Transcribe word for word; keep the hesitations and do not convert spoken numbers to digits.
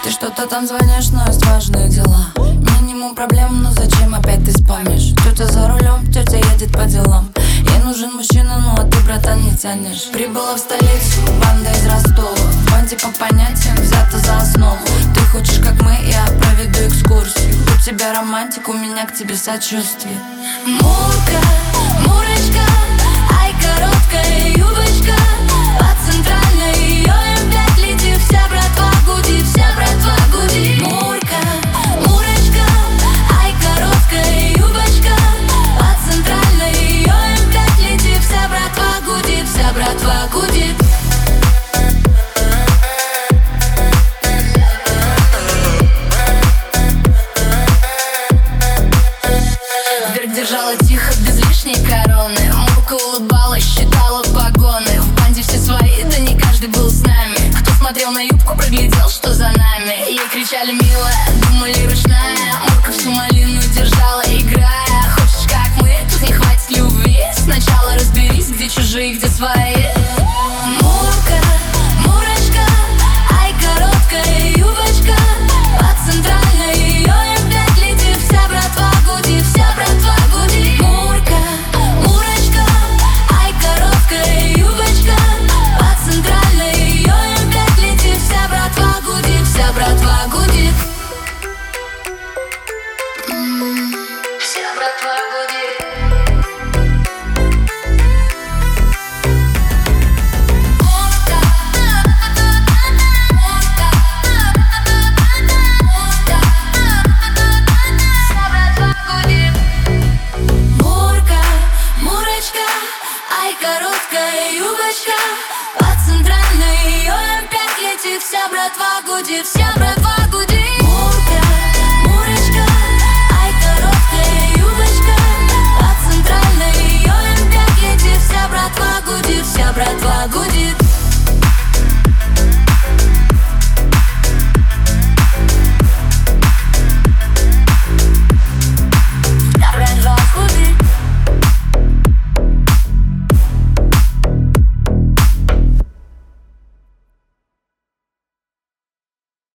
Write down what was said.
Ты что-то там звонишь, но есть важные дела. Минимум проблем, но зачем опять ты спамишь? Тетя за рулем, тетя едет по делам. Ей нужен мужчина, ну а ты, братан, не тянешь. Прибыла в столицу, банда из Ростова. В банде по понятиям взята за основу. Ты хочешь, как мы, я проведу экскурсию. У тебя романтик, у меня к тебе сочувствие. Мурка, Мурочка, ай, короткая юбочка. По центральной ее эм пять летит. Вся братва гудит, вся братва гудит. Мурка, Мурочка, ай, короткая юбочка. По центральной ее эм пять летит. Вся братва гудит, вся братва гудит. Вверх держала тихо, без лишней короны. Мурка улыбалась, считала погоны. В банде все свои, да не каждый был с нами. Кто смотрел на юбку, проглядел, что за нами. Ей кричали милая, думали ручная. Мурка всю малину держала, играя. Хочешь, как мы, тут не хватит любви. Сначала разберись, где чужие, где свои. Мурка, Мурочка, ай, короткая юбочка. По центральной ее эм пять летит. Вся братва гудит, вся братва гудит. Мурка, Мурочка, ай, короткая юбочка. По центральной ее эм пять летит. Вся братва гудит, вся братва гудит. М-м, вся братва гудит. Короткая юбочка, по центральной ее эм пять летит. Вся братва гудит, вся